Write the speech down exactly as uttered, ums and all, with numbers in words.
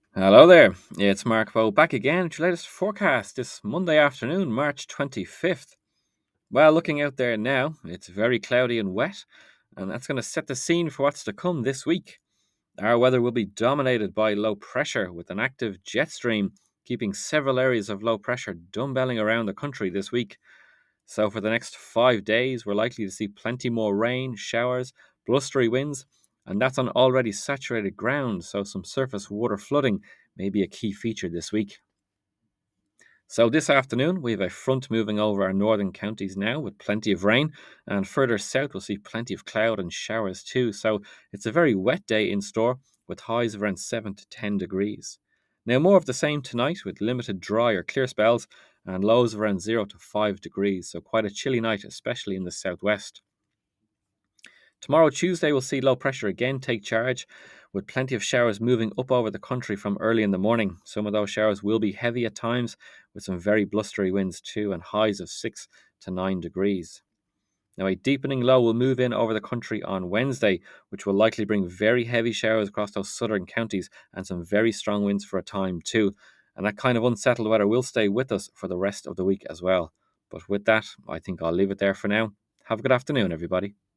Hello there, it's Mark Vo back again with your latest forecast this Monday afternoon, March twenty-fifth. Well, looking out there now, it's very cloudy and wet, and that's going to set the scene for what's to come this week. Our weather will be dominated by low pressure with an active jet stream, keeping several areas of low pressure dumbbelling around the country this week. So, for the next five days, we're likely to see plenty more rain, showers, blustery winds, and that's on already saturated ground, so some surface water flooding may be a key feature this week. So, this afternoon, we have a front moving over our northern counties now with plenty of rain, and further south, we'll see plenty of cloud and showers too. So, it's a very wet day in store with highs of around seven to ten degrees. Now, more of the same tonight with limited dry or clear spells and lows of around zero to five degrees. So, quite a chilly night, especially in the southwest. Tomorrow, Tuesday, we'll see low pressure again take charge, with plenty of showers moving up over the country from early in the morning. Some of those showers will be heavy at times, with some very blustery winds too, and highs of six to nine degrees. Now, a deepening low will move in over the country on Wednesday, which will likely bring very heavy showers across those southern counties and some very strong winds for a time too. And that kind of unsettled weather will stay with us for the rest of the week as well. But with that, I think I'll leave it there for now. Have a good afternoon, everybody.